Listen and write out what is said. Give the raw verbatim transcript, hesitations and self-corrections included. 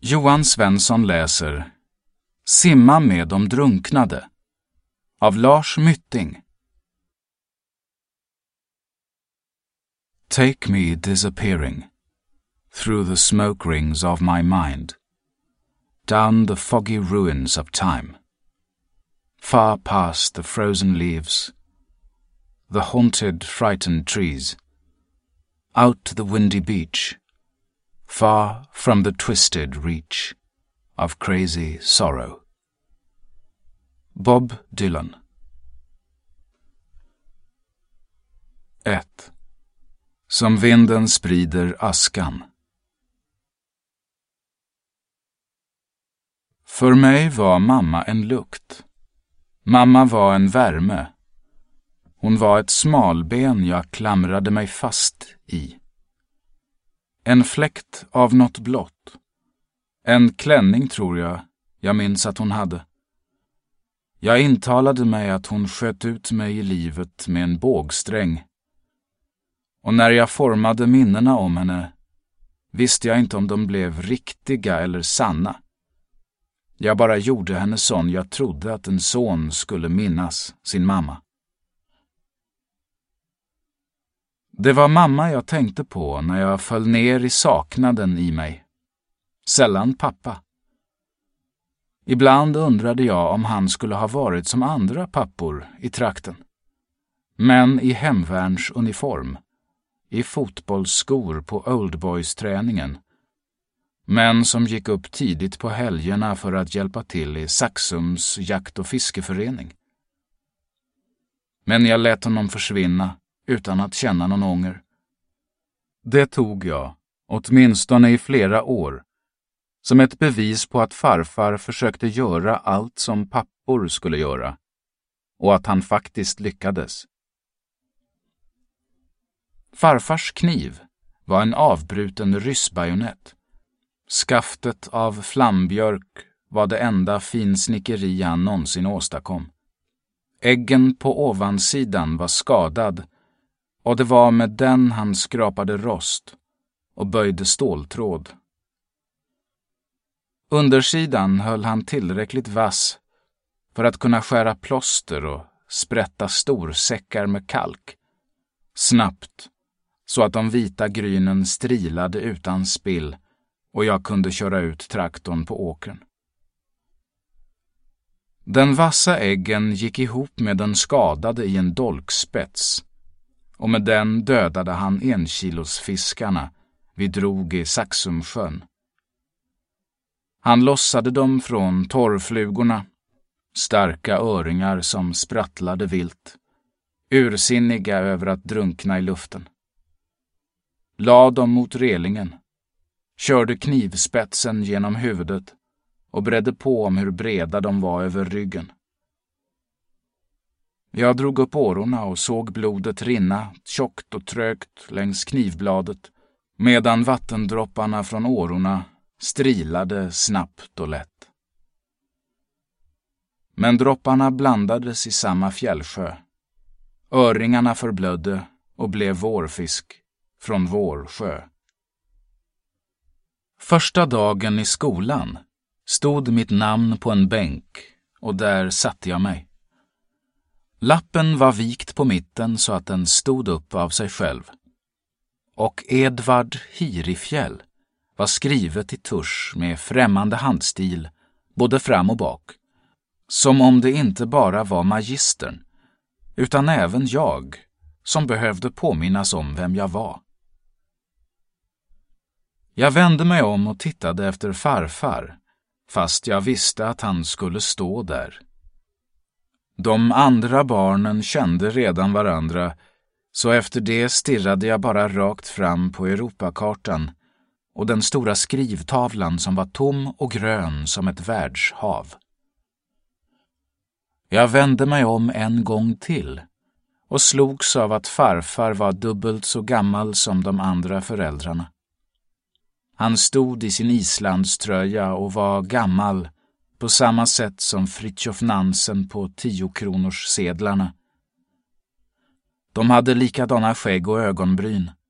Johan Svensson läser Simma med de drunknade av Lars Mytting. Take me disappearing through the smoke rings of my mind, down the foggy ruins of time, far past the frozen leaves, the haunted, frightened trees, out to the windy beach, far from the twisted reach of crazy sorrow. Bob Dylan. ett. Som vinden sprider askan. För mig var mamma en lukt. Mamma var en värme. Hon var ett smalben jag klamrade mig fast i. En fläkt av något blått. En klänning tror jag, jag minns att hon hade. Jag intalade mig att hon sköt ut mig i livet med en bågsträng. Och när jag formade minnena om henne visste jag inte om de blev riktiga eller sanna. Jag bara gjorde henne sån jag trodde att en son skulle minnas sin mamma. Det var mamma jag tänkte på när jag föll ner i saknaden i mig. Sällan pappa. Ibland undrade jag om han skulle ha varit som andra pappor i trakten. Men i hemvärnsuniform, i fotbollsskor på oldboys-träningen. Men som gick upp tidigt på helgerna för att hjälpa till i Saxums jakt- och fiskeförening. Men jag lät honom försvinna utan att känna någon ånger. Det tog jag, åtminstone i flera år, som ett bevis på att farfar försökte göra allt som pappor skulle göra, och att han faktiskt lyckades. Farfars kniv var en avbruten ryssbajonett. Skaftet av flambjörk var det enda finsnickeri han någonsin åstadkom. Äggen på ovansidan var skadad, och det var med den han skrapade rost och böjde ståltråd. Undersidan höll han tillräckligt vass för att kunna skära plåster och sprätta storsäckar med kalk. Snabbt, så att de vita grynen strilade utan spill och jag kunde köra ut traktorn på åkern. Den vassa äggen gick ihop med den skadade i en dolkspets, och med den dödade han enkilosfiskarna vi drog i Saxumsjön. Han lossade dem från torrflugorna, starka öringar som sprattlade vilt, ursinniga över att drunkna i luften. Lade dem mot relingen, körde knivspetsen genom huvudet och bredde på om hur breda de var över ryggen. Jag drog upp årorna och såg blodet rinna tjockt och trögt längs knivbladet, medan vattendropparna från årorna strilade snabbt och lätt. Men dropparna blandades i samma fjällsjö. Öringarna förblödde och blev vårfisk från vår sjö. Första dagen i skolan stod mitt namn på en bänk och där satte jag mig. Lappen var vikt på mitten så att den stod upp av sig själv. Och Edvard Hirifjäll var skrivet i tusch med främmande handstil både fram och bak. Som om det inte bara var magistern, utan även jag som behövde påminnas om vem jag var. Jag vände mig om och tittade efter farfar, fast jag visste att han skulle stå där. De andra barnen kände redan varandra, så efter det stirrade jag bara rakt fram på Europakartan och den stora skrivtavlan som var tom och grön som ett världshav. Jag vände mig om en gång till och slogs av att farfar var dubbelt så gammal som de andra föräldrarna. Han stod i sin islandströja och var gammal på samma sätt som Fritjof Nansen på tiokronors sedlarna. De hade likadana skägg och ögonbryn.